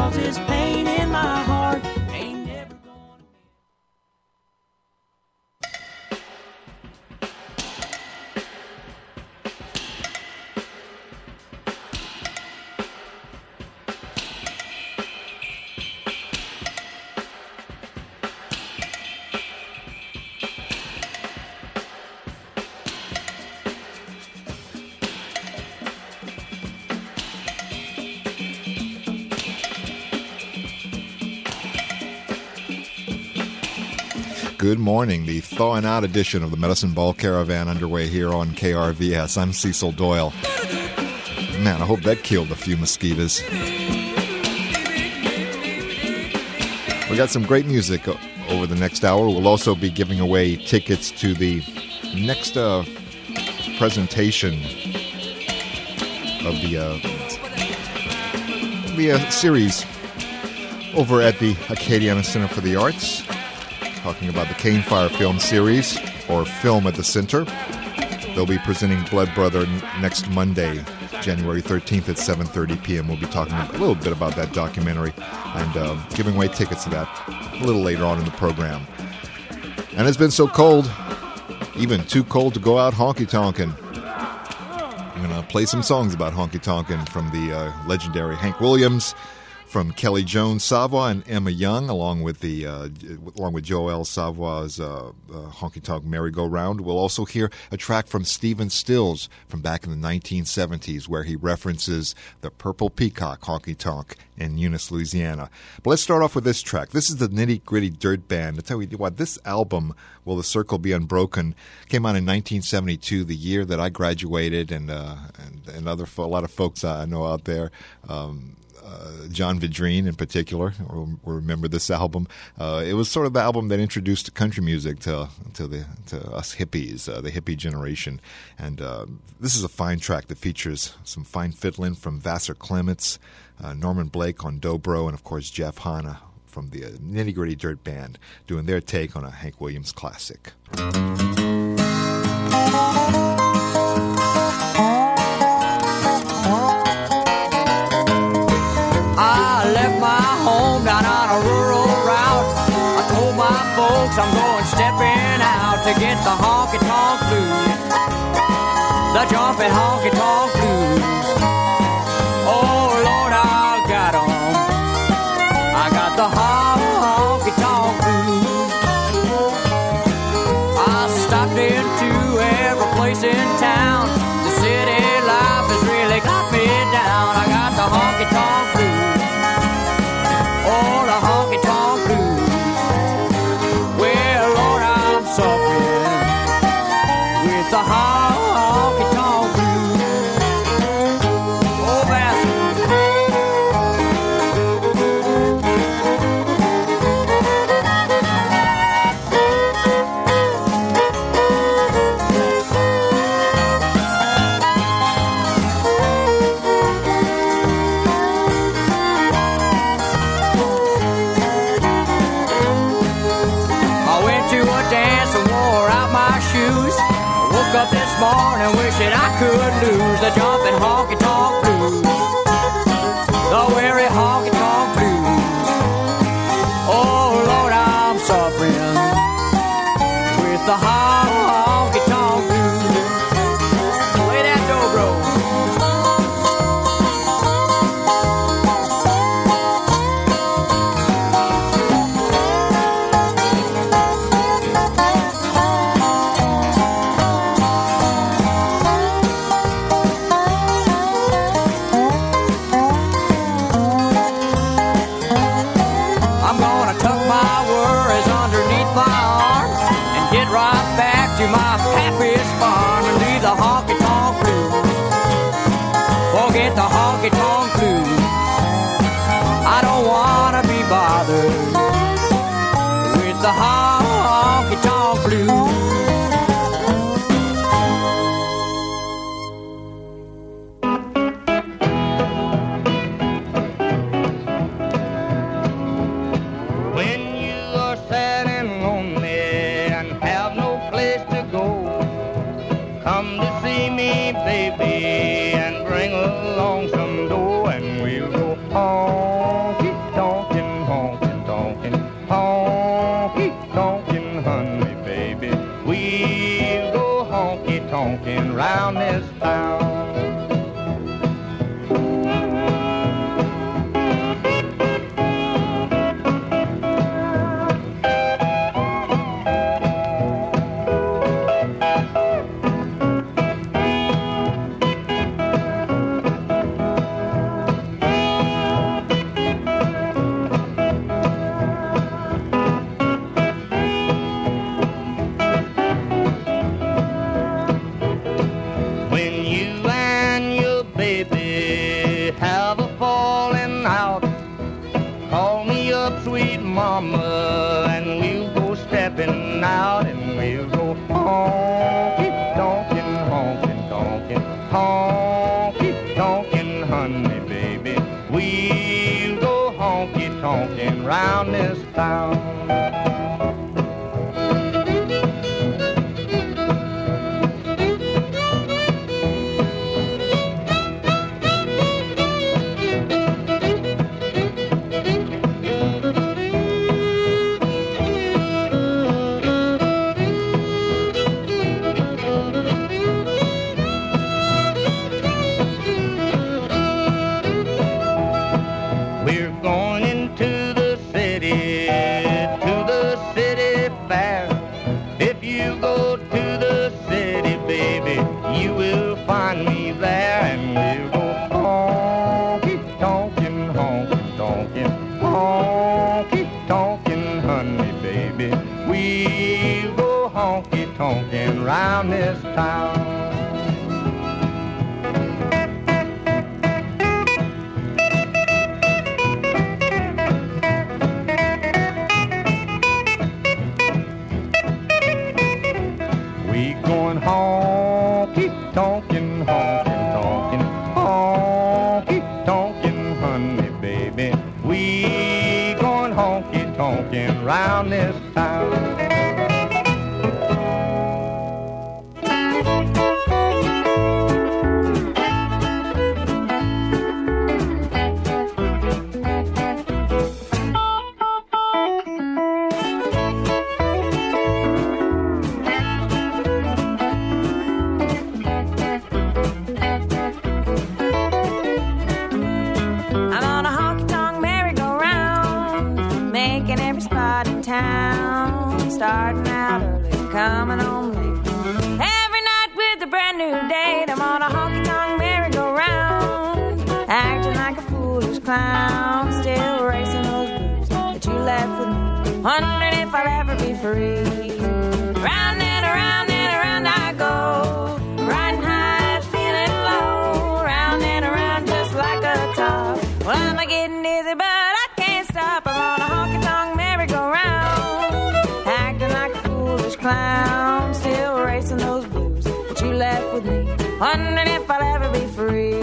'cause this pain in my heart ain't never gonna be. Good morning. The thawing out edition of the Medicine Ball Caravan underway here on KRVS. I'm Cecil Doyle. Man, I hope that killed a few mosquitoes. We got some great music over the next hour. We'll also be giving away tickets to the next presentation of the series over at the Acadiana Center for the Arts, talking about the Cane Fire Film Series, or Film at the Center. They'll be presenting Blood Brother next Monday, January 13th at 7:30 p.m. We'll be talking a little bit about that documentary and giving away tickets to that a little later on in the program. And it's been so cold, even too cold to go out honky-tonkin'. I'm going to play some songs about honky-tonkin' from the legendary Hank Williams, from Kelly Jones Savoy and Emma Young, along with Joel Savoy's Honky Tonk Merry-Go-Round. We'll also hear a track from Stephen Stills from back in the 1970s, where he references the Purple Peacock Honky Tonk in Eunice, Louisiana. But let's start off with this track. This is the Nitty Gritty Dirt Band. I tell you what, this album, Will the Circle Be Unbroken, came out in 1972, the year that I graduated, and a lot of folks I know out there. John Vidrine in particular will remember this album. It was sort of the album that introduced country music to us hippies, the hippie generation. And this is a fine track that features some fine fiddling from Vassar Clements, Norman Blake on dobro, and of course Jeff Hanna from the Nitty Gritty Dirt Band doing their take on a Hank Williams classic. I'm going stepping out to get the honky-tonk blues, the jumping honky-tonk blues. Oh, Lord, I got 'em. I got the honky-tonk blues. I stopped into every place in town. The city life has really got me down. I got the honky-tonk blues. Oh, the honky-tonk blues. Suffering with the honky-tonk blues. Oh, up this morning wishing I could lose the jumping honky-tonk blues, the weary honky-tonk blues. Oh, Lord, I'm suffering with the honky-tonk blues. Play that dobro. mama, and we'll go stepping out, and we'll go honky-tonkin', honky-tonkin', honky-tonkin', honey, baby. We'll go honky-tonkin' round this town. Round this town. We going honky-tonkin', honky-tonkin', honky-tonkin', honey, baby. We going honky-tonkin' round this town. Starting out early, coming home late. Every night with a brand new date. I'm on a honky-tonk merry-go-round, acting like a foolish clown, still racing those blues that you left with me, wondering if I'll ever be free. Round and around I go, riding high, feeling low, round and around just like a top. Well, I'm getting dizzy, but I can't stop. I'm on a honky-tonk merry-go-round, acting like a foolish clown, still racing those blues that you left with me, wondering if I'll ever be free.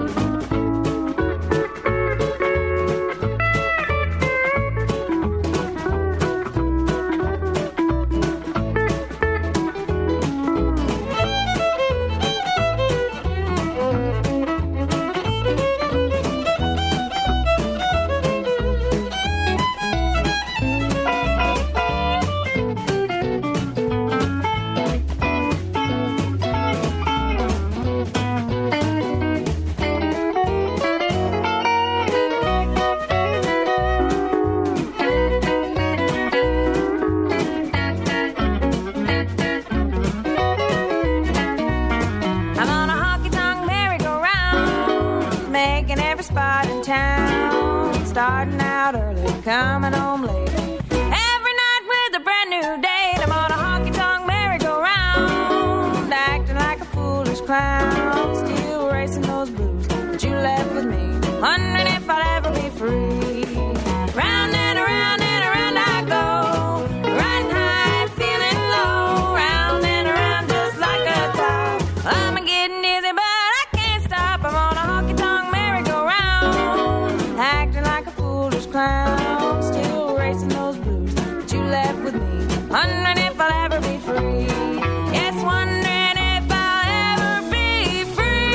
Starting out early, coming home late. Every night with a brand new date. I'm on a honky-tonk merry-go-round, acting like a foolish clown, still racing those blues that you left with me, wondering if I'll ever be free. Round and around I go, riding high, feeling low, round and around just like a top. I'm getting dizzy, but I can't stop. I'm on a honky-tonk merry-go-round, acting like a foolish clown, still racing those blues that you left with me, wondering if I'll ever be free. Yes, wondering if I'll ever be free.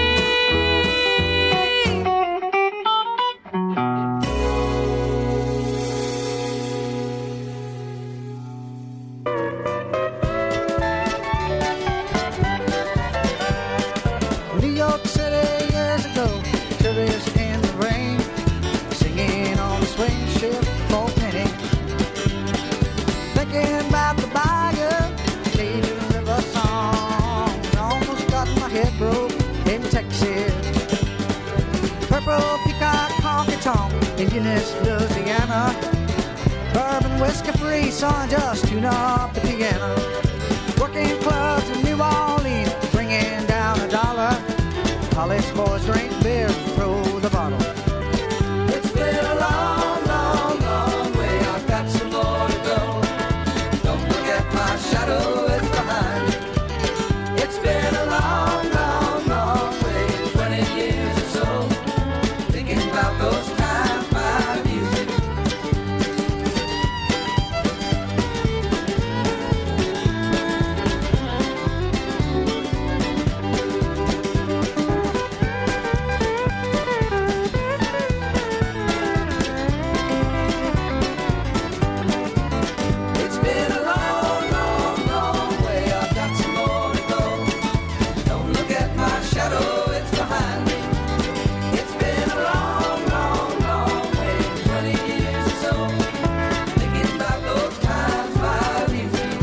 New York City years ago, tourists in the rain, singing on the swing ship for penny. Thinking about the bayou, Canadian river song. Almost got my head broke in Texas. Purple peacock honky tonk in Eunice, Louisiana. Bourbon whiskey free, son, just tune up the piano. Working clubs in New Orleans, bringing down $1. College boys drink beer and throw the bottle. It's been a long, long, long way about those times by music. It's been a long, long, long way. I've got some more to go. Don't look at my shadow, it's behind me. It's been a long, long, long way, 20 years or so, thinking about those times by music.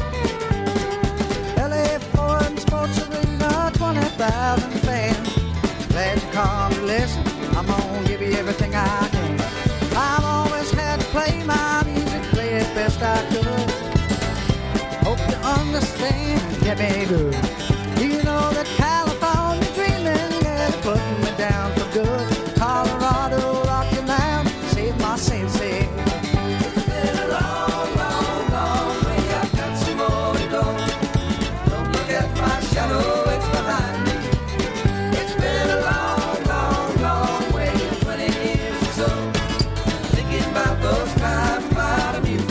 LA Ford Sports Arena, 20,000 fans. Glad you come to listen. I'm gonna give you everything I can. I've always had to play my music, play it best I could. Hope you understand, get me good. You know that California dreaming, yeah, putting me down for good. Colorado rocking out, save my sensei. It's been a long, long, long way. I've got some more to go. Don't look at my shadow, it's behind me. It's been a long, long, long way, 20 years or so, thinking about those times by the music.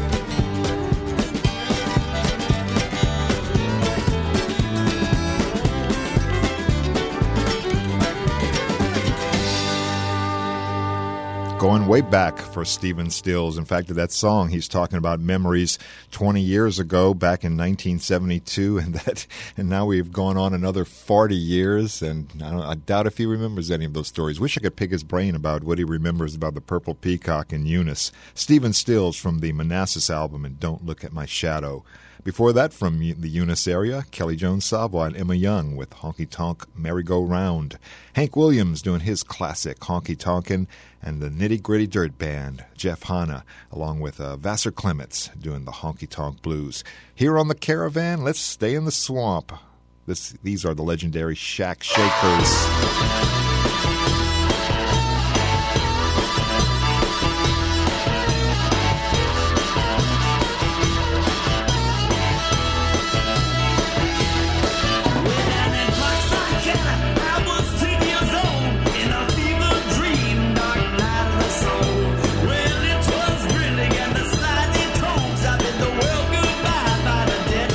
Going way back for Stephen Stills. In fact, that song, he's talking about memories 20 years ago, back in 1972, and now we've gone on another 40 years, and I doubt if he remembers any of those stories. Wish I could pick his brain about what he remembers about the Purple Peacock and Eunice. Stephen Stills from the Manassas album and Don't Look at My Shadow. Before that, from the Eunice area, Kelly Jones Savoy and Emma Young with Honky Tonk Merry-Go-Round. Hank Williams doing his classic Honky Tonkin', and the Nitty Gritty Dirt Band, Jeff Hanna, along with Vassar Clements doing the Honky Tonk Blues. Here on the Caravan, let's stay in the swamp. These are the legendary Shack Shakers.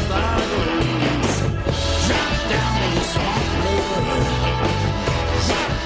Drop down the swamp road.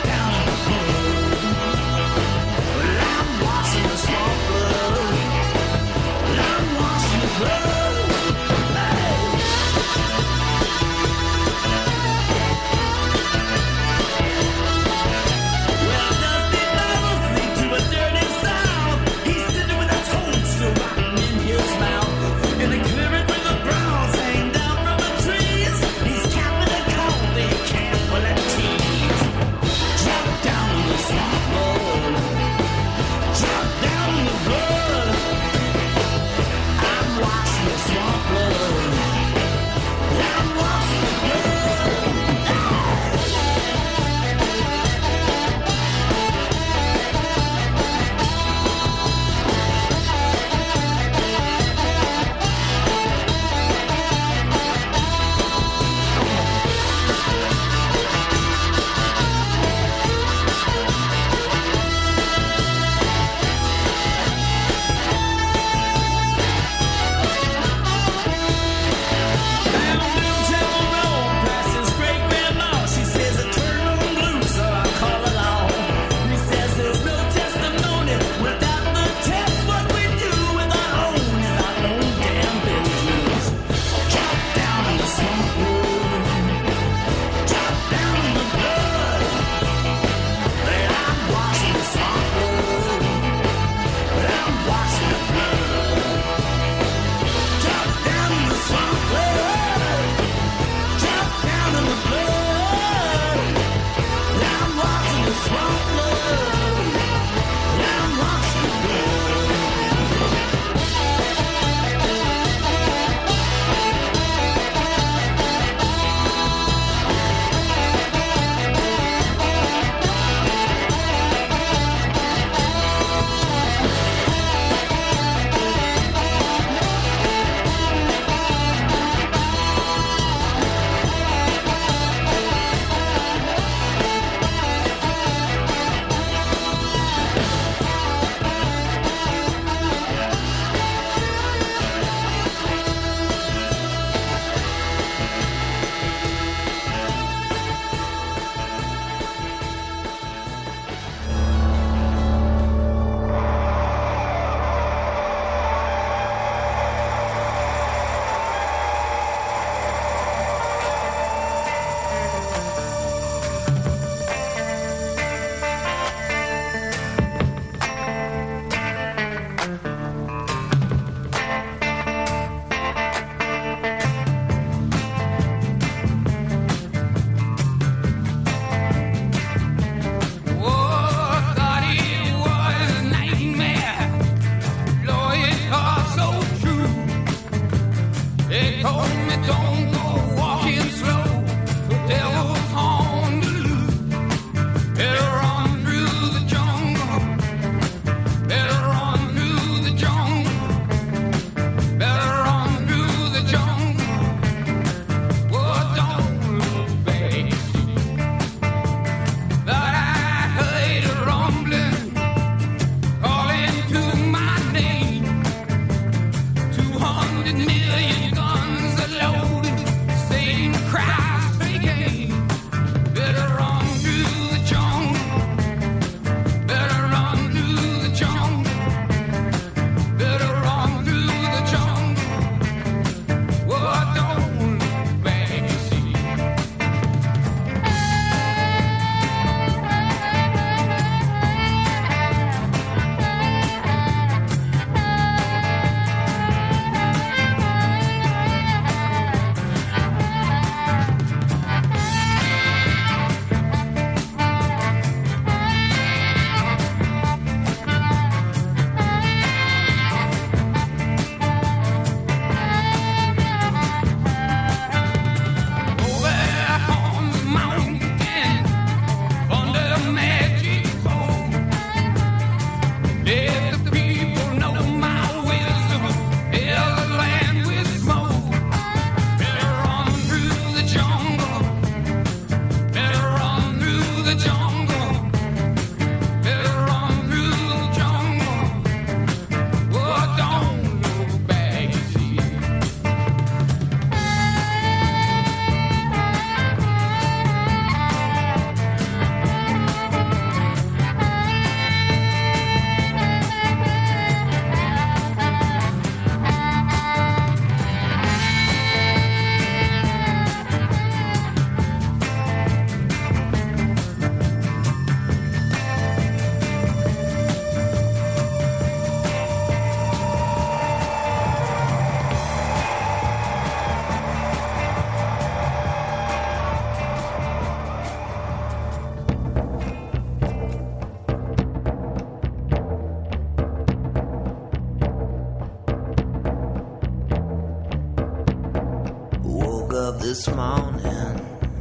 morning,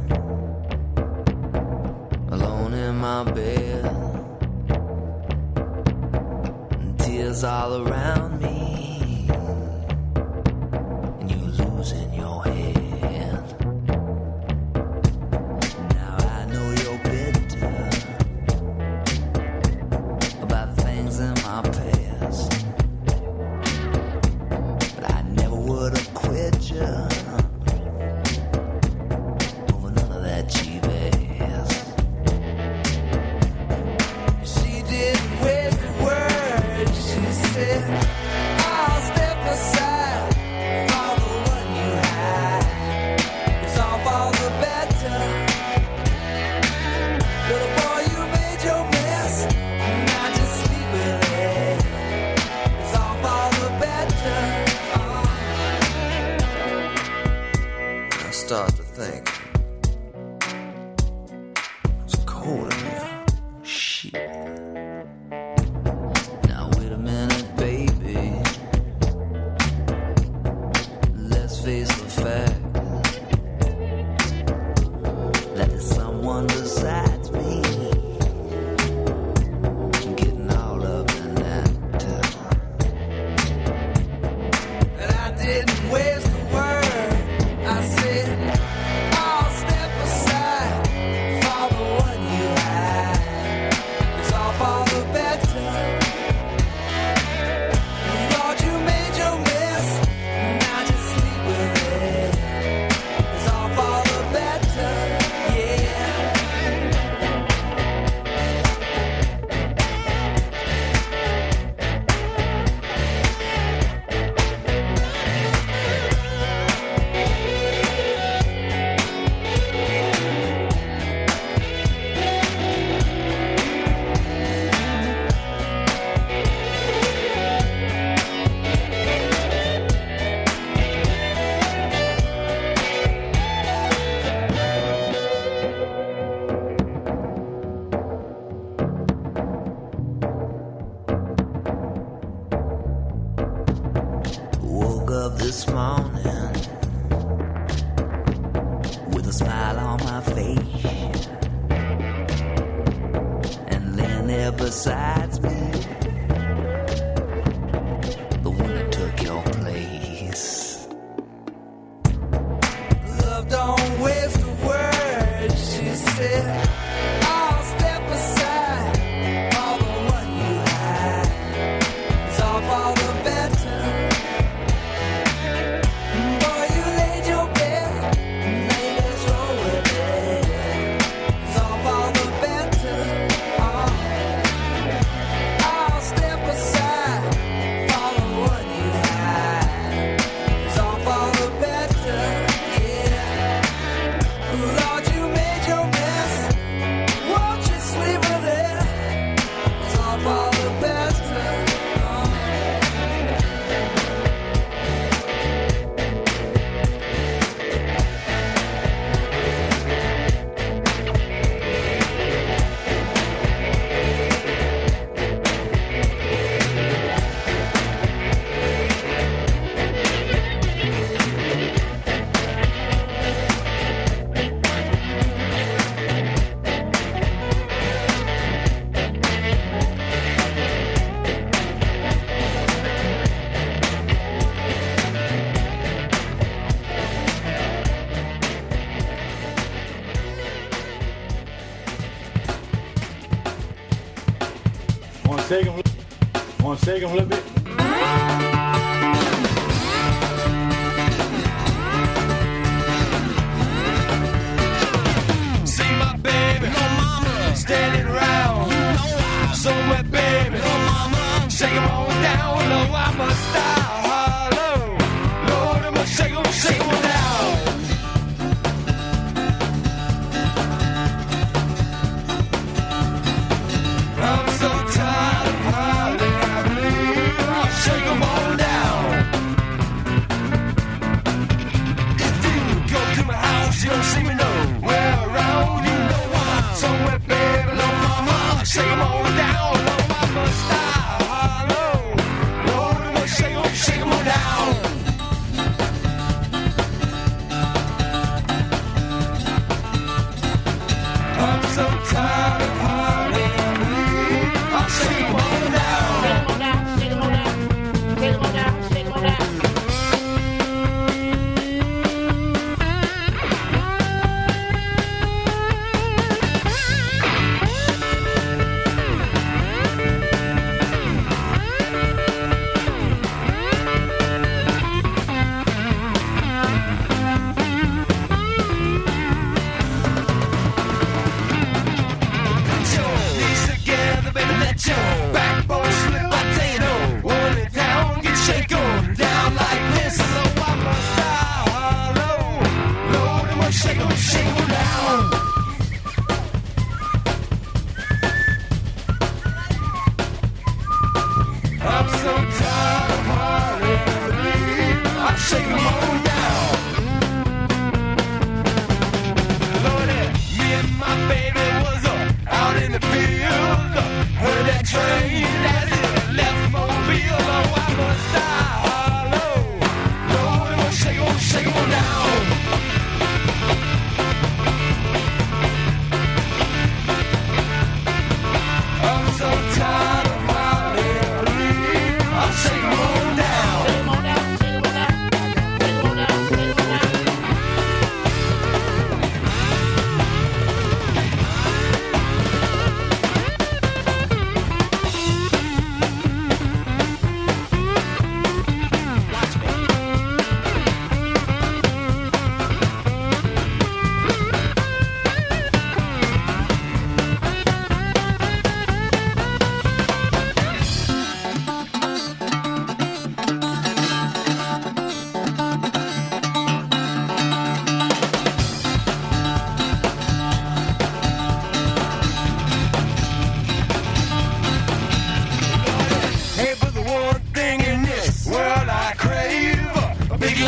alone in my bed, and tears all around me, and you losing your head. Now I know you're bitter about things in my past, but I never would have quit you. Start to think it's cold in here. Shit. Now wait a minute, baby. Let's face the fact that there's someone besides me getting all up in that. And I didn't waste a word. I said, I'll step aside for the one you had. It's all for the better. Lord, you made your mess, now just sleep with it. It's all for the better, yeah. Woke up this morning with a smile on my face, and laying there beside me, the one that took your place. Love don't waste a word, she said. I'll step aside for the one you had. It's all for the better. Boy, you laid your bed, now you just roll with it. It's all for the better. I'll step aside for the one you had. It's all for the better, yeah. Lord, you made your mess, won't you sleep with it? It's all for the better. Want to shake him a little bit? See my baby, no mama, standing around. Somewhere, baby, no mama, shake 'em on down. No, I'm a star. Hello, Lord, I'm a shake 'em down. I'm so tired of hiding, I believe I'll shake 'em all down. If you go to my house, you don't see me nowhere around. You know why? Somewhere, baby, no mama, shake 'em all down. No, I'm a star. Hello, Lord, I'm a shake 'em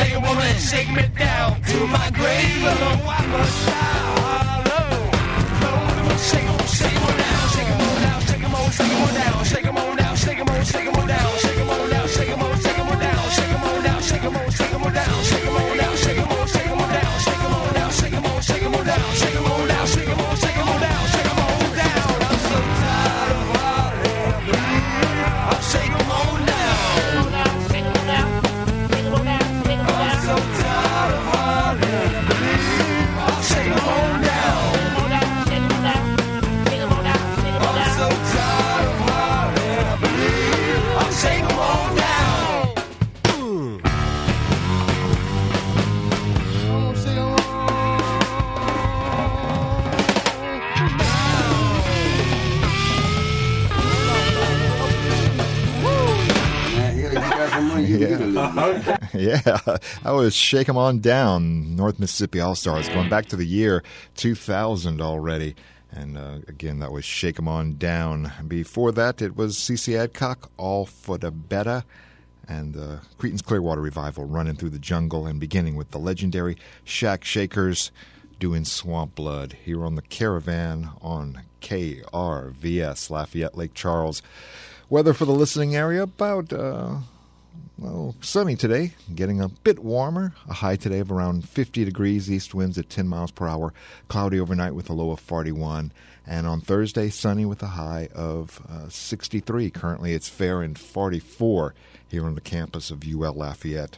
shake a woman, shake me down to my grave. Oh, I must die. Lord, shake 'em, shake 'em down, shake 'em on down, shake 'em on, shake 'em on down, shake 'em on down, shake 'em on, shake 'em on down, shake 'em on down, shake 'em on, shake 'em on down, shake 'em on down, shake 'em on, shake 'em on down, shake 'em on down, shake 'em on, shake 'em on down, shake 'em on down, shake 'em on, shake 'em on down, shake 'em on down, shake 'em on, shake 'em on down, shake 'em on down. I'm so tired of heartache. I'll shake 'em on down. I'm so tired of heartache. I'll shake 'em on down. I'm so tired of heartache. I'll shake 'em on down. Yeah, that was Shake 'Em On Down, North Mississippi All-Stars, going back to the year 2000 already. And again, that was Shake 'Em On Down. Before that, it was C.C. Adcock, All for the Better, and Creedence Clearwater Revival, Running Through the Jungle, and beginning with the legendary Shack Shakers doing Swamp Blood here on the Caravan on KRVS, Lafayette, Lake Charles. Weather for the listening area, about sunny today, getting a bit warmer. A high today of around 50 degrees, east winds at 10 miles per hour. Cloudy overnight with a low of 41. And on Thursday, sunny with a high of 63. Currently, it's fair and 44 here on the campus of UL Lafayette.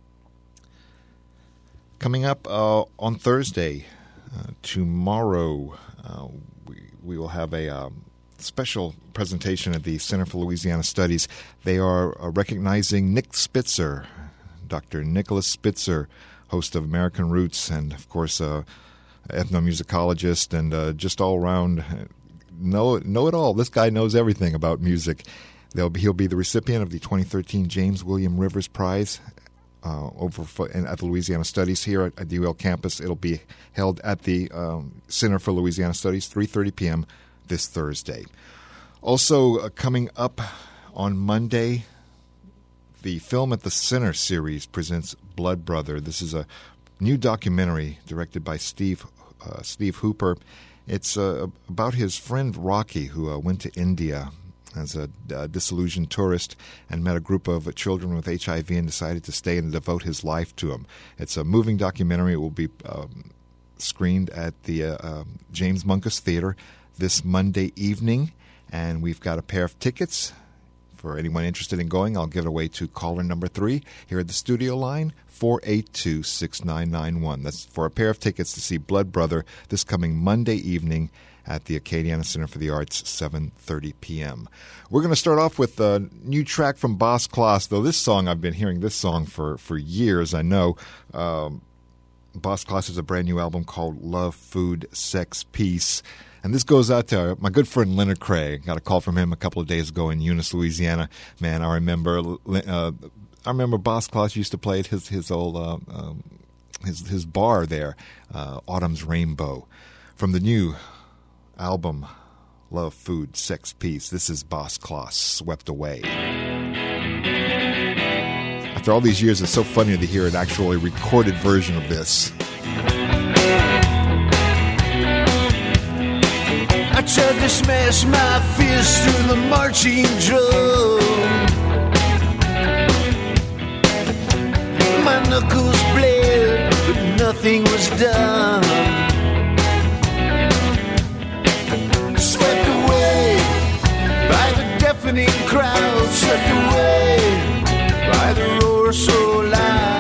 Coming up on Thursday, tomorrow, we will have a special presentation at the Center for Louisiana Studies. They are recognizing Nick Spitzer, Dr. Nicholas Spitzer, host of American Roots, and of course ethnomusicologist and just all around know it all. This guy knows everything about music. He'll be the recipient of the 2013 James William Rivers Prize at the Louisiana Studies here at the UL campus. It'll be held at the Center for Louisiana Studies, 3:30 p.m. this Thursday. Also coming up on Monday, the Film at the Center series presents Blood Brother. This is a new documentary directed by Steve Hooper. It's about his friend Rocky, who went to India as a disillusioned tourist and met a group of children with HIV and decided to stay and devote his life to them. It's a moving documentary. It will be screened at the James Munkus Theater this Monday evening, and we've got a pair of tickets for anyone interested in going. I'll give it away to caller number 3 here at the studio line, 482-6991. That's for a pair of tickets to see Blood Brother this coming Monday evening at the Acadiana Center for the Arts, 7:30 p.m. We're going to start off with a new track from Boss Kloss, though this song, I've been hearing this song for years, I know. Boss Kloss has a brand new album called Love, Food, Sex, Peace. And this goes out to my good friend Leonard Craig. Got a call from him a couple of days ago in Eunice, Louisiana. Man, I remember Boss Kloss used to play at his old his bar there, Autumn's Rainbow. From the new album, Love, Food, Sex, Peace, this is Boss Kloss, Swept Away. After all these years, it's so funny to hear an actually recorded version of this. I tried to smash my fist through the marching drum. My knuckles bled, but nothing was done. Swept away by the deafening crowd, swept away by the roar so loud.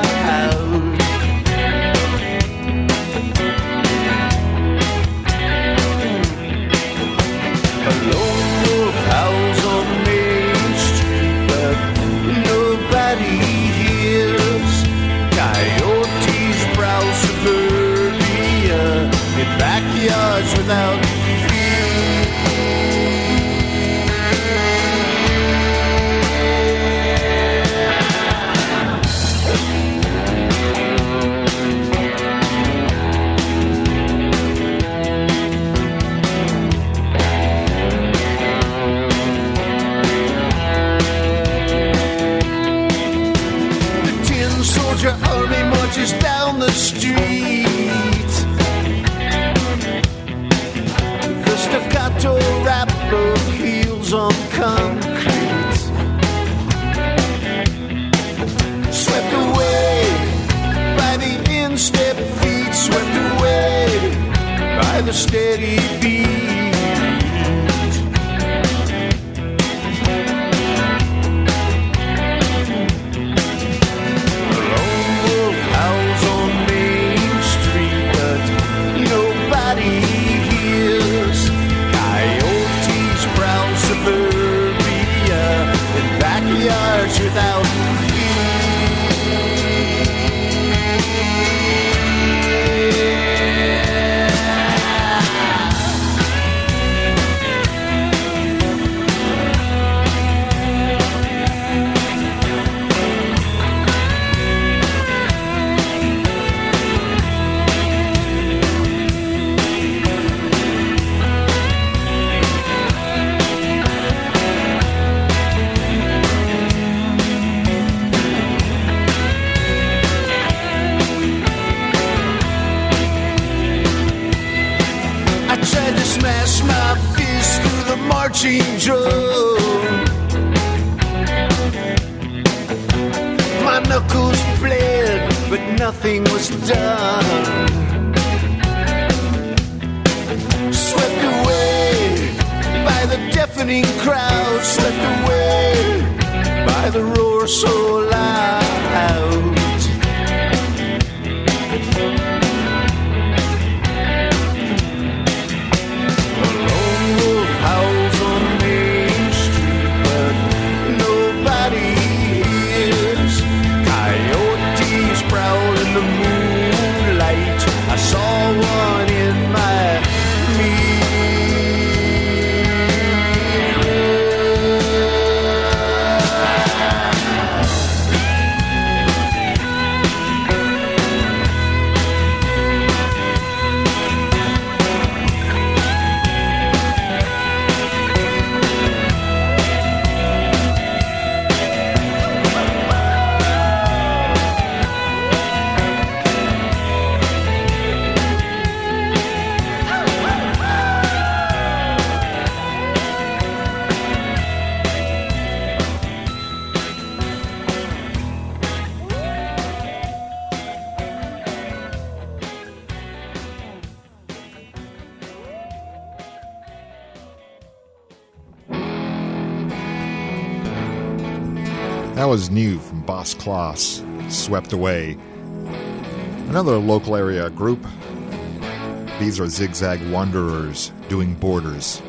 Howls on Main Street, but nobody hears. Coyotes prowl suburbia in backyards without fear. concrete. Swept away by the instep feet, swept away by the steady beat. The lone wolf howls on Main Street, but nobody hears. Coyotes prowl suburbia in backyards without smash my fist through the marching drum. My knuckles bled, but nothing was done. Swept away by the deafening crowd, swept away by the roar so loud. Howls on Main Street, but nobody hears. Coyotes prowl in the moonlight. I saw one in my That was new from Boss Klaus, Swept Away. Another local area group. These are Zigzag Wanderers doing Borders.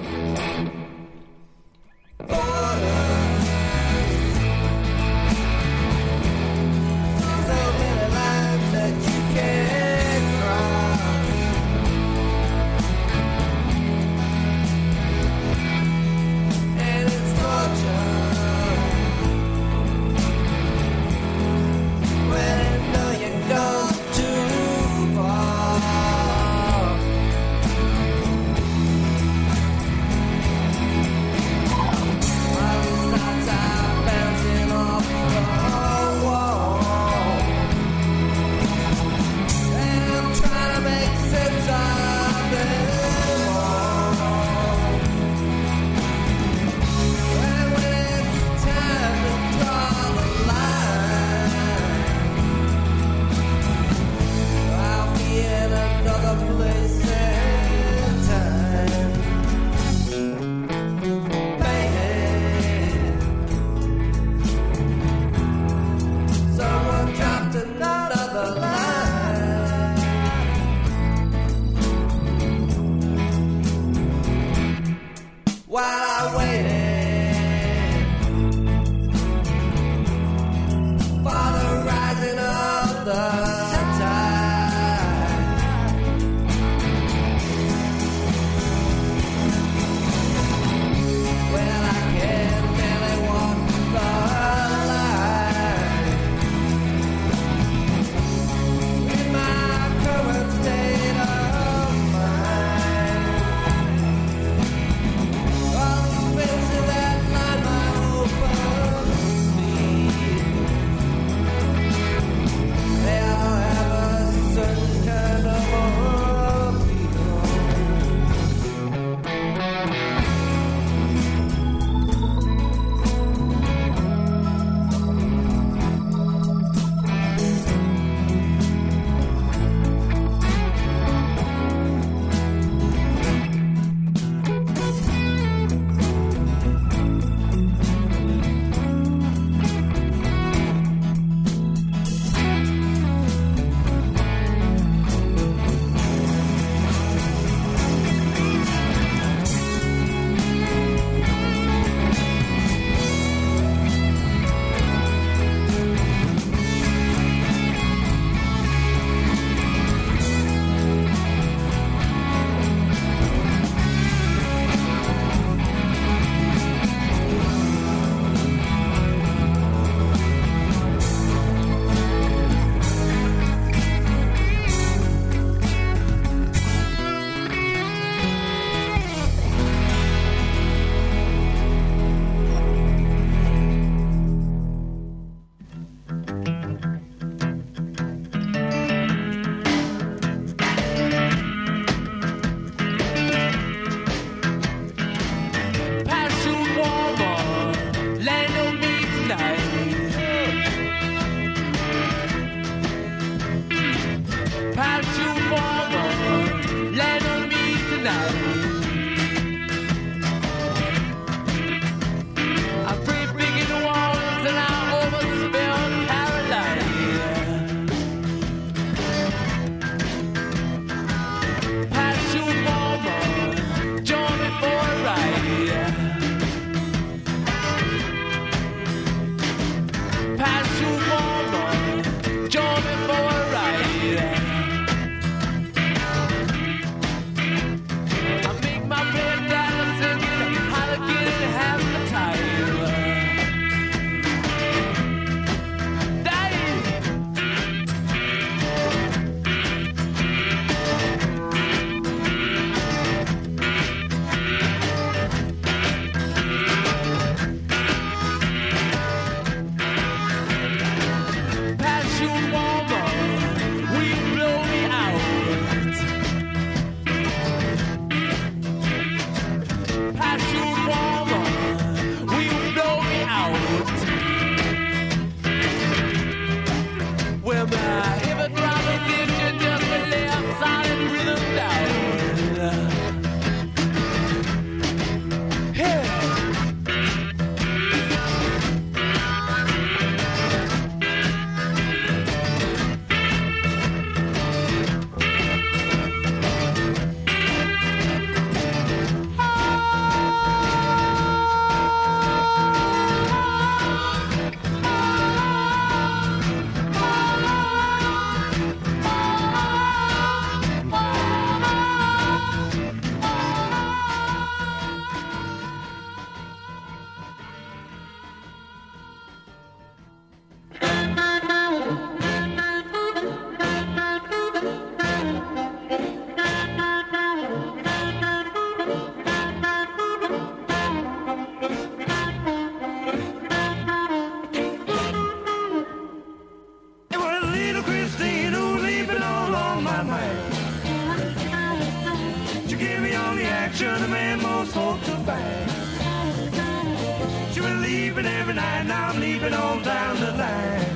You were leaving every night, now I'm leaving on down the line.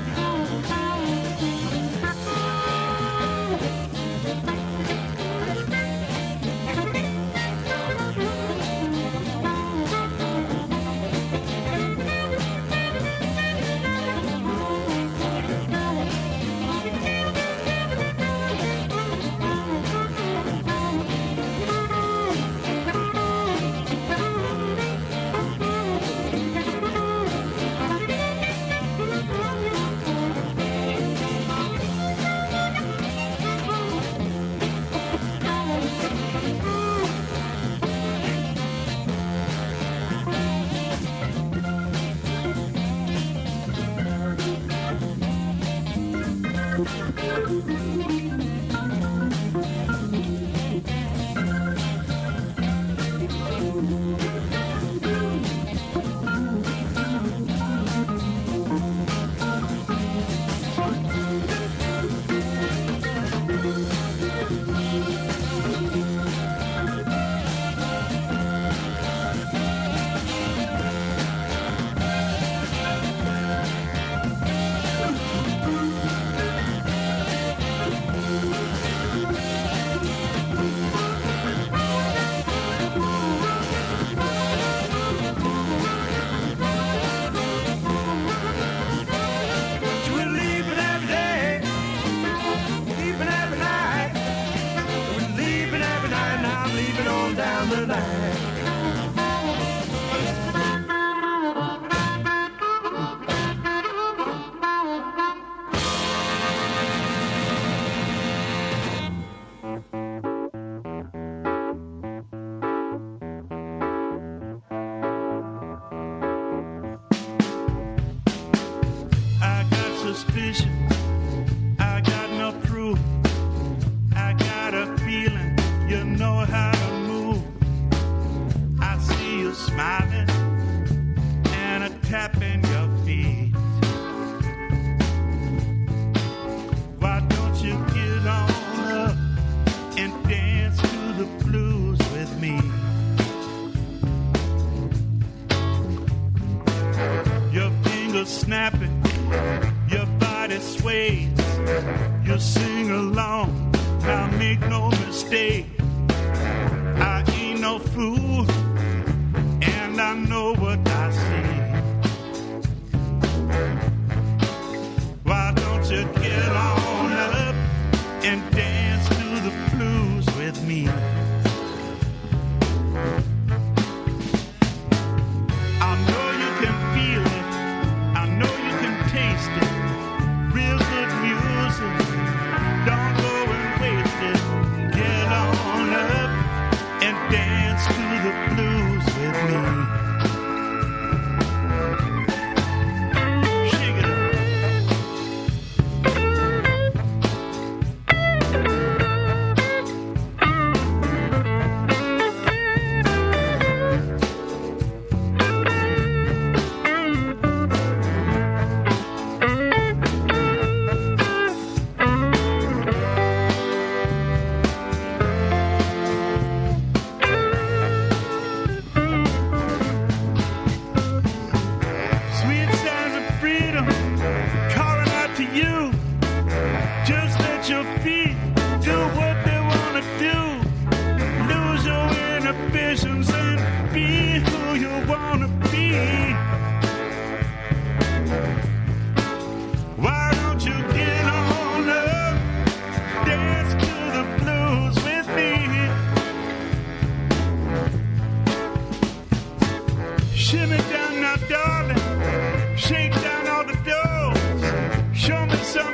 Shimmy down now, darling. Shake down all the doors. Show me some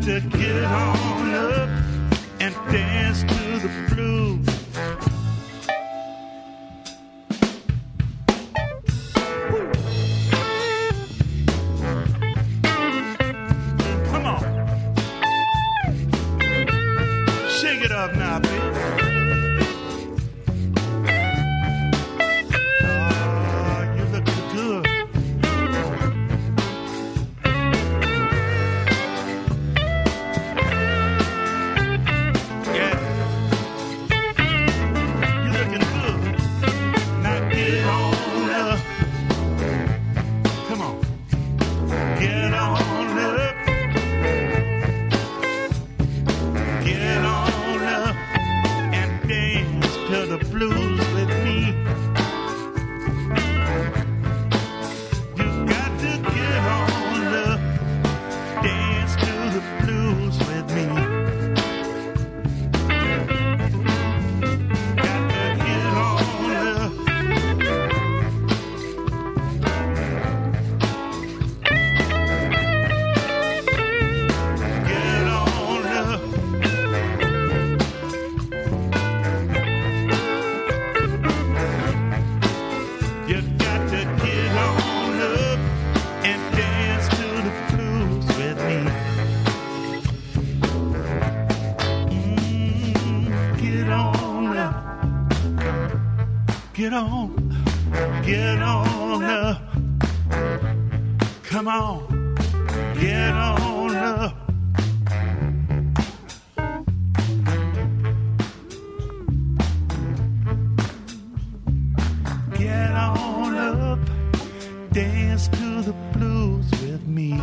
to get on up and dance to the blues. Come on. Shake it up now, baby. Get on up. Come on, get on up. Get on up, dance to the blues with me.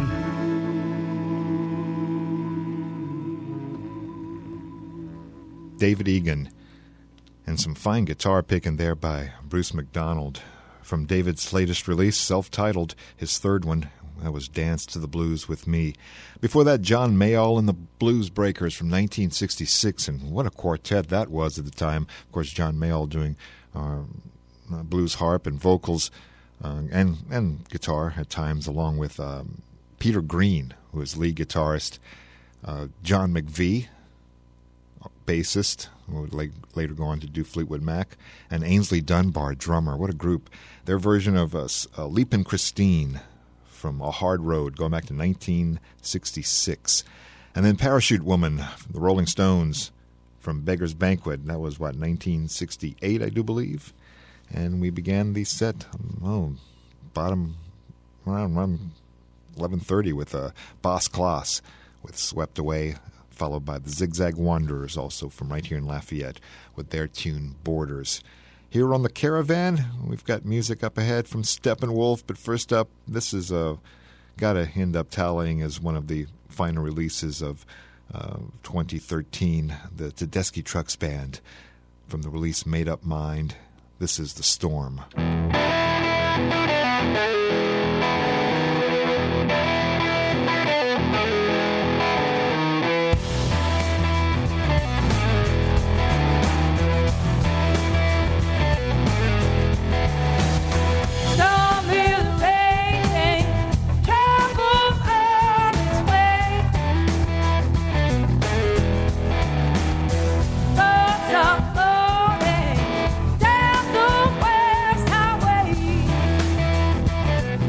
David Egan. And some fine guitar picking there by Bruce McDonald. From David's latest release, self-titled, his third one, that was Dance to the Blues with Me. Before that, John Mayall and the Blues Breakers from 1966, and what a quartet that was at the time. Of course, John Mayall doing blues harp and vocals and guitar at times, along with Peter Green, who was lead guitarist, John McVie, bassist, who would later go on to do Fleetwood Mac, and Ainsley Dunbar, drummer. What a group. Their version of Leapin' Christine from A Hard Road, going back to 1966. And then Parachute Woman, the Rolling Stones, from Beggar's Banquet. That was, 1968, I do believe. And we began the set, bottom, around 11:30 with Boss Klaus with Swept Away, followed by the Zigzag Wanderers, also from right here in Lafayette, with their tune Borders. Here on the Caravan, we've got music up ahead from Steppenwolf, but first up, this is got to end up tallying as one of the final releases of 2013, the Tedeschi Trucks Band, from the release Made Up Mind. This is The Storm. Down the West Highway.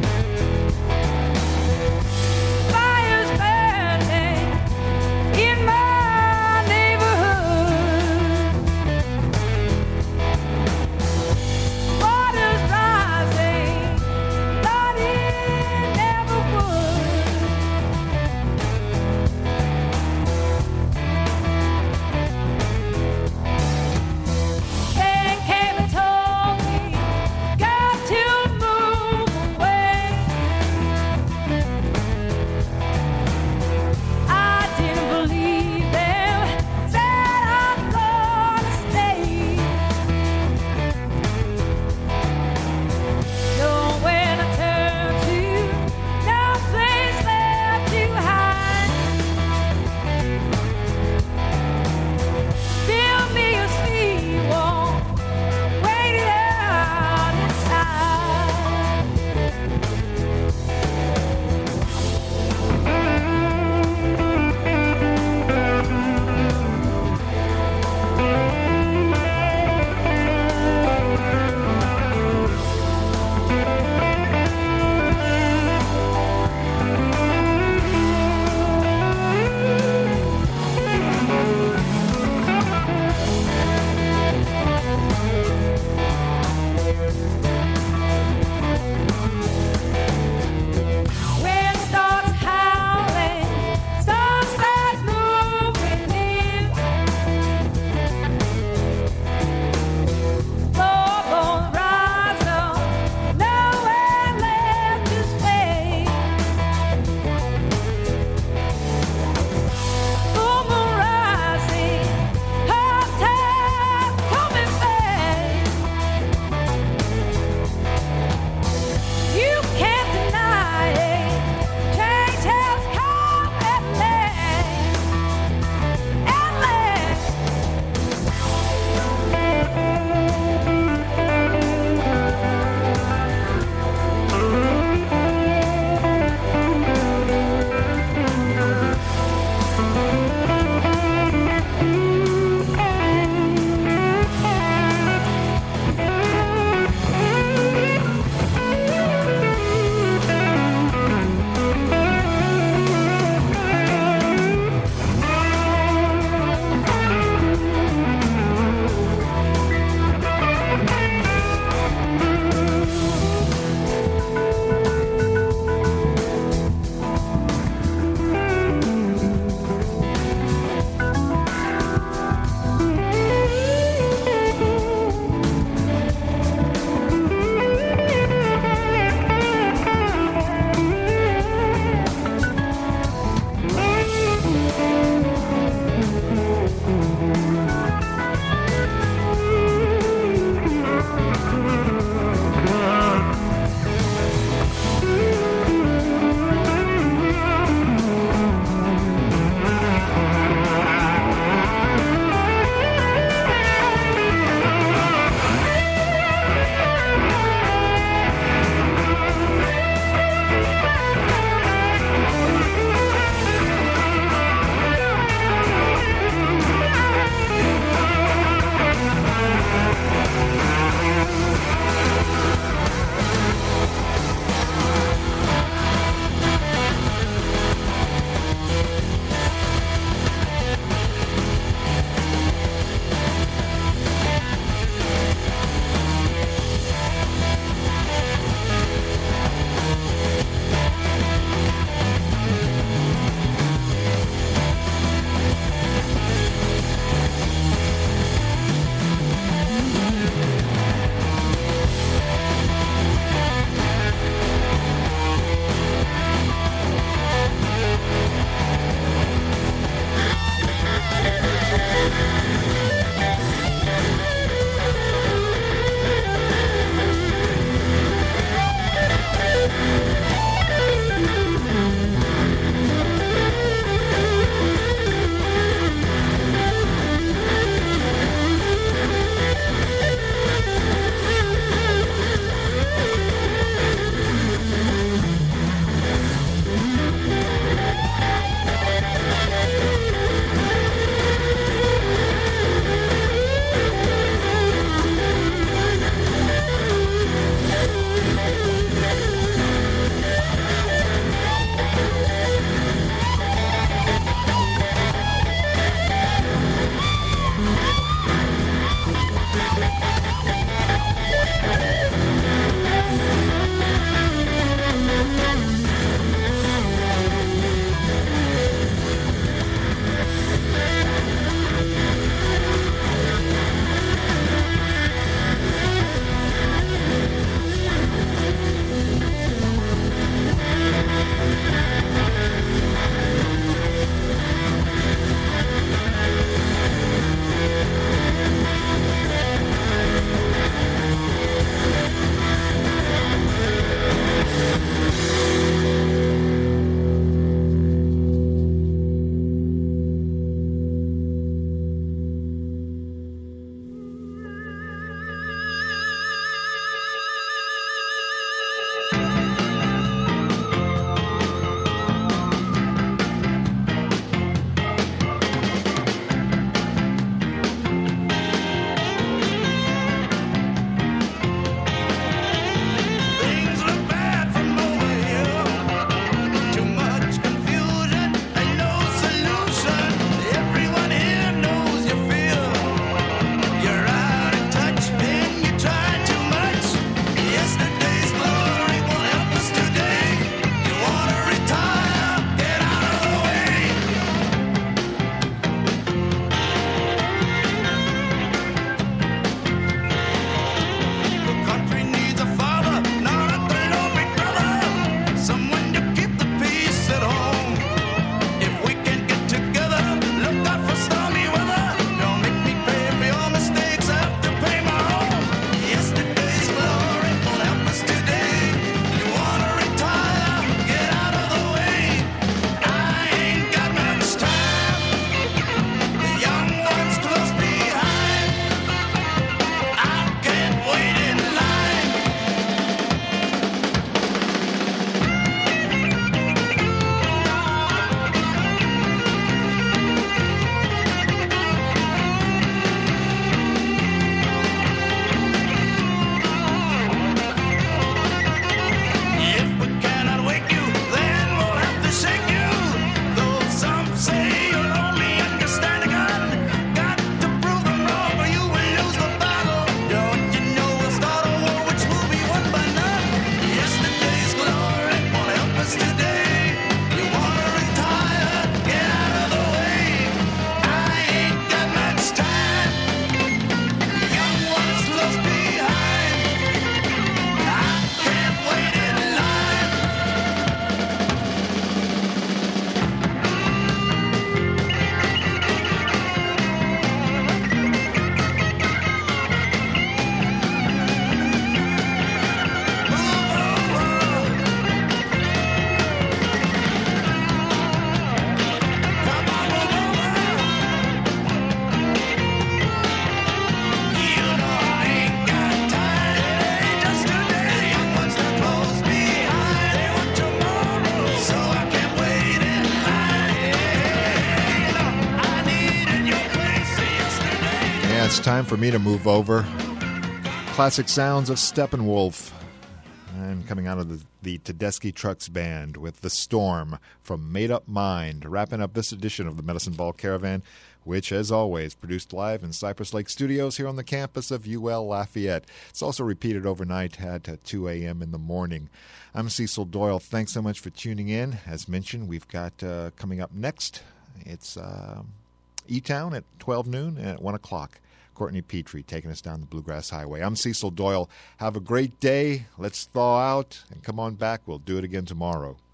time for me to move over. Classic sounds of Steppenwolf. And coming out of the Tedeschi Trucks Band with The Storm from Made Up Mind, wrapping up this edition of the Medicine Ball Caravan, which, as always, produced live in Cypress Lake Studios here on the campus of UL Lafayette. It's also repeated overnight at 2 a.m. in the morning. I'm Cecil Doyle. Thanks so much for tuning in. As mentioned, we've got coming up next, it's E-Town at 12 noon and at 1 o'clock. Courtney Petrie taking us down the Bluegrass Highway. I'm Cecil Doyle. Have a great day. Let's thaw out and come on back. We'll do it again tomorrow.